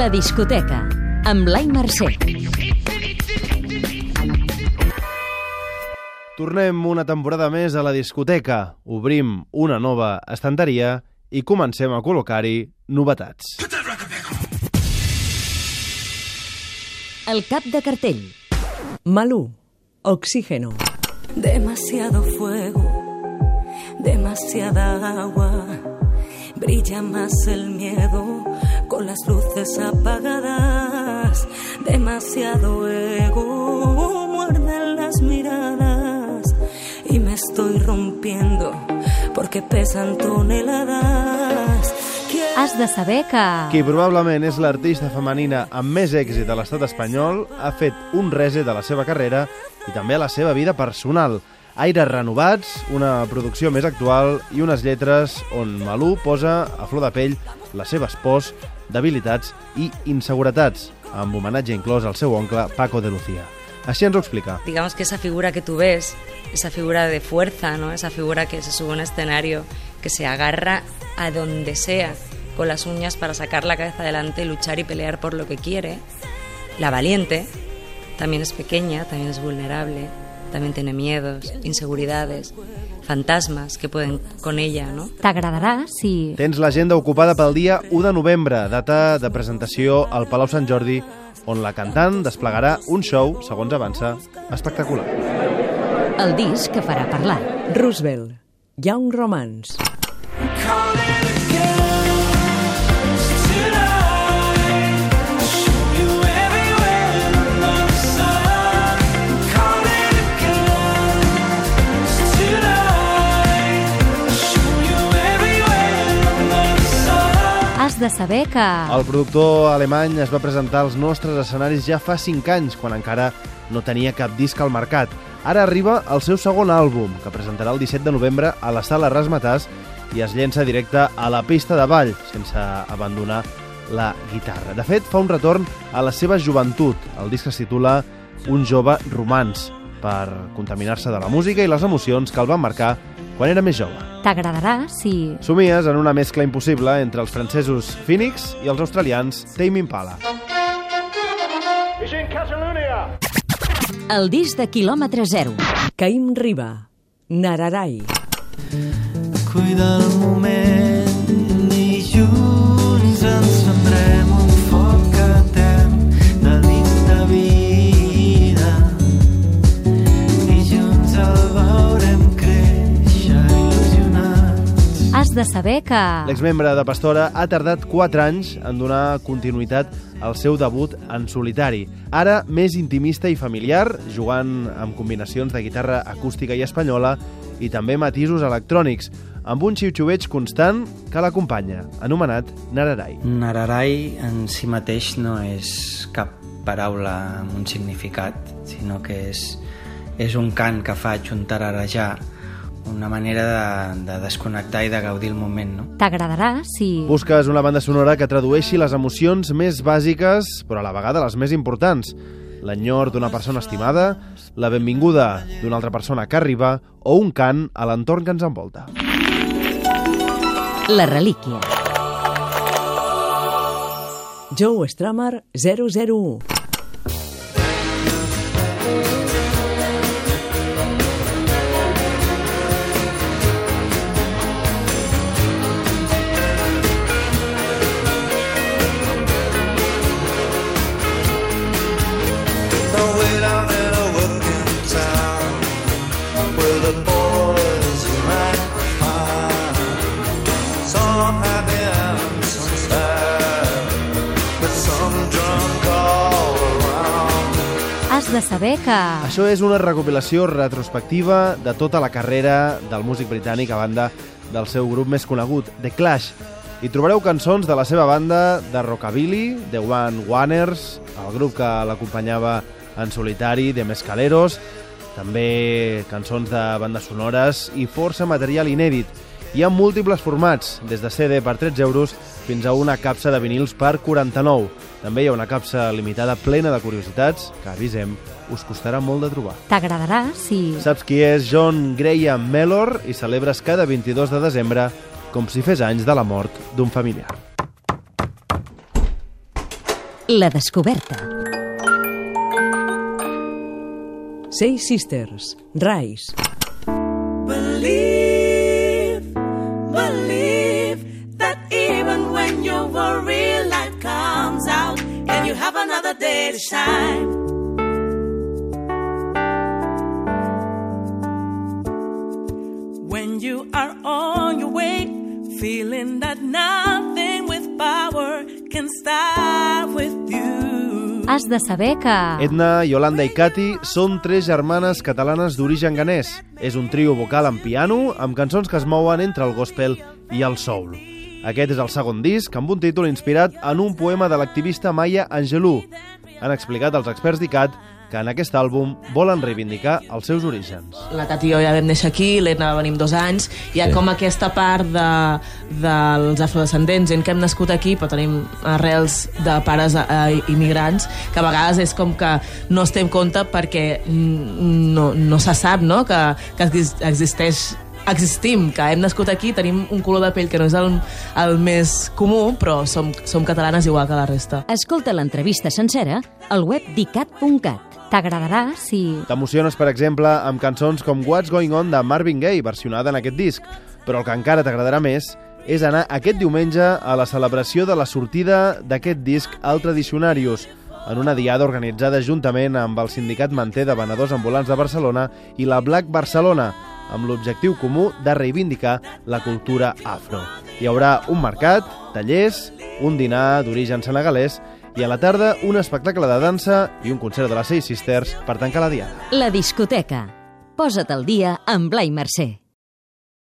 La discoteca, amb Blai Mercè. Tornem una temporada més a la discoteca, obrim una nova estanteria i comencem a col·locar-hi novetats. El cap de cartell. Malú, Oxígeno. Demasiado fuego, demasiada agua, brilla más el miedo con las luces apagadas. Demasiado ego, muerden las miradas y me estoy rompiendo porque pesan toneladas. Has de saber que... Qui probablement és l'artista femenina amb més èxit a l'estat espanyol ha fet un reset a la seva carrera i també a la seva vida personal. Aires renovats, una producció més actual i unes lletres on Malú posa a flor de pell les seves pors, debilitats i inseguretats, amb homenatge inclòs al seu oncle Paco de Lucía. Així ens ho explica. Digamos que esa figura que tú ves, esa figura de fuerza, ¿no? Esa figura que se sube a un escenario, que se agarra a donde sea, con las uñas para sacar la cabeza adelante, luchar y pelear por lo que quiere. La valiente también es pequeña, también es vulnerable, también tiene miedos, inseguridades, fantasmas que pueden con ella, ¿no? T'agradarà si... Tens l'agenda ocupada pel dia 1 de novembre, data de presentació al Palau Sant Jordi, on la cantant desplegarà un show, segons avança, espectacular. El disc que farà parlar. Roosevelt, Young Romance. Has de saber que... El productor alemany es va presentar als nostres escenaris ja fa 5 anys, quan encara no tenia cap disc al mercat. Ara arriba el seu segon àlbum, que presentarà el 17 de novembre a la Sala Razzmatazz i es llença directe a la pista de ball, sense abandonar la guitarra. De fet, fa un retorn a la seva joventut. El disc es titula Un jove romans, per contaminar-se de la música i les emocions que el van marcar quan era més jove. T'agradarà si... Somies en una mescla impossible entre els francesos Phoenix i els australians Tame Impala. El disc de quilòmetre zero. Caim Riba, Nararai. Cuida el moment i junts encendrem un foc etern de linda vida i junts el veurem créixer il·lusionats. Has de saber que... L'exmembre de Pastora ha tardat 4 anys en donar continuïtat al seu debut en solitari. Ara més intimista i familiar, jugant amb combinacions de guitarra acústica i espanyola i també matisos electrònics, amb un xiu-xiueig constant que l'acompanya, anomenat Nararai. Nararai en si mateix no és cap paraula amb un significat, sinó que és un cant que faig, un tararejar, una manera de desconnectar i de gaudir el moment, no? T'agradarà si... Busques una banda sonora que tradueixi les emocions més bàsiques, però a la vegada les més importants. L'enyor d'una persona estimada, la benvinguda d'una altra persona que arriba o un cant a l'entorn que ens envolta. La relíquia. Joe Strummer, 001. Has de saber que... Això és una recopilació retrospectiva de tota la carrera del músic britànic a banda del seu grup més conegut, The Clash. Hi trobareu cançons de la seva banda de rockabilly, The One Oneers, el grup que l'acompanyava en solitari, The Mescaleros, també cançons de bandes sonores i força material inèdit. Hi ha múltiples formats, des de CD per 13 euros fins a una capsa de vinils per 49. També hi ha una capsa limitada plena de curiositats que, avisem, us costarà molt de trobar. T'agradarà si... Saps qui és John Graham Mellor i celebres cada 22 de desembre com si fes anys de la mort d'un familiar. La descoberta. Seis Sisters, Rise. Believe that even when your worry light comes out and you have another day to shine, when you are on your way, feeling that nothing with power can stop with you. Has de saber que... Edna, Yolanda i Cati són 3 germanes catalanes d'origen ganès. És un trio vocal amb piano, amb cançons que es mouen entre el gospel i el soul. Aquest és el segon disc, amb un títol inspirat en un poema de l'activista Maya Angelou. Han explicat els experts d'ICAT que en aquest àlbum volen reivindicar els seus orígens. La Cati i jo ja vam néixer aquí, l'Edna venim 2 anys, hi ha com aquesta part dels afrodescendents, gent que hem nascut aquí però tenim arrels de pares immigrants, que a vegades és com que no es té en compte perquè no se sap, no? que existim, que hem nascut aquí, tenim un color de pell que no és el més comú, però som catalanes igual que la resta. Escolta l'entrevista sencera al web d'icat.cat. T'agradarà si... T'emociones, per exemple, amb cançons com What's Going On de Marvin Gaye, versionada en aquest disc. Però el que encara t'agradarà més és anar aquest diumenge a la celebració de la sortida d'aquest disc al Tradicionarius, en una diada organitzada juntament amb el Sindicat Manter de Venedors Ambulants de Barcelona i la Black Barcelona, amb l'objectiu comú de reivindicar la cultura afro. Hi haurà un mercat, tallers, un dinar d'origen senegalès i a la tarda un espectacle de dansa i un concert de les Seis Sisters per tancar la diada. La discoteca. Posa't al dia amb Blai Mercè.